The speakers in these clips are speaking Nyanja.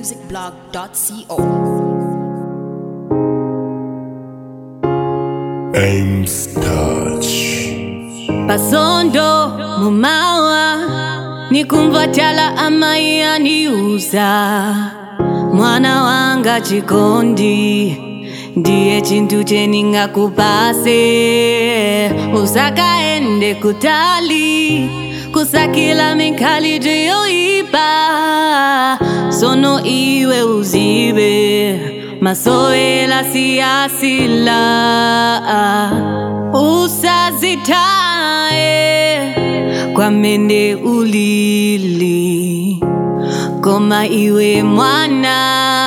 ZannyMusicBlog.co. Ames Touch. Pasondo mumawa nikumvatala amaiya niuza mwana wanga chikondi ndiye chintu cheningakupase usakaende kutali kusakila minkali jiyoipa sono iwe uzibe masoela siyasila usazitae kwa mende ulili koma iwe mwana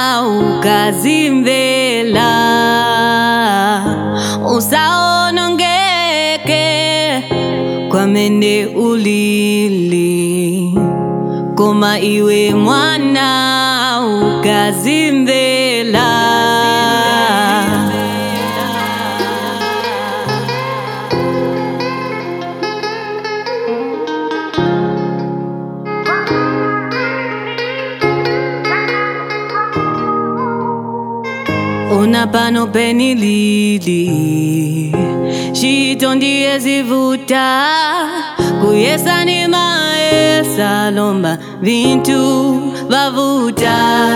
ukazimvela usaonongeke kwa mende ulili koma iwe mwana ukazimvela Unapano penilili shitondiye zivuta kuyesa ni maesa lomba vintu vavuta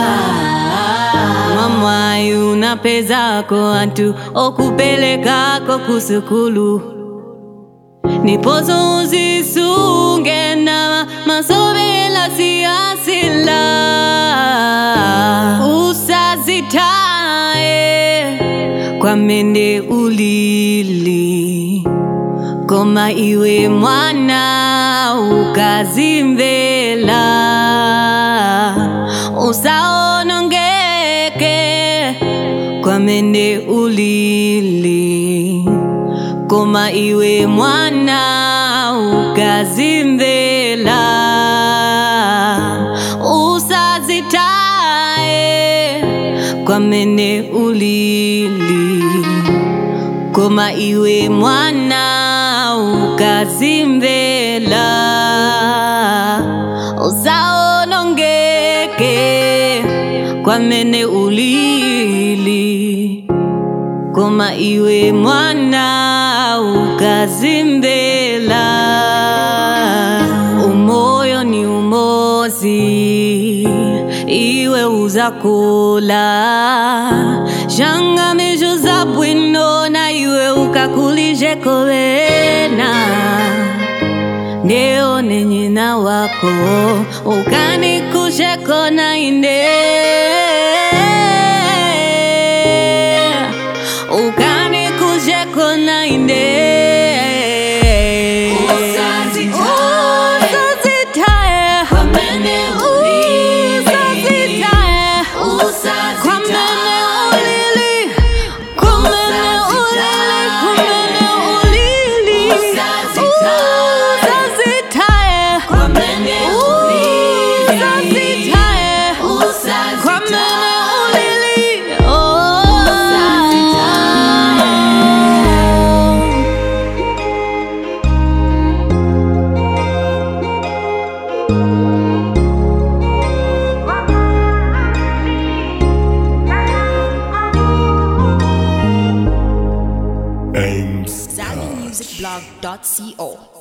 mamwai unapezako antu okupelekako kusukulu nipozo uzisunge na masobela siyasila usazitae kwa mende ulili koma iwe mwana ukazimvela usaonongeke kwa mende ulili koma iwe mwana ukazimvela usazitae kwa mende ulili koma iwe mwana ukazimvela usaonongeke kwa mende ulili koma iwe mwana ukazimvela umoyo ni umozi iwe uzakula shanga misho za bwino na iwe ukakulije kovena ndio nenyina wako ukanikushe kona inde ukanikushe kona inde ZannyMusicBlog.co.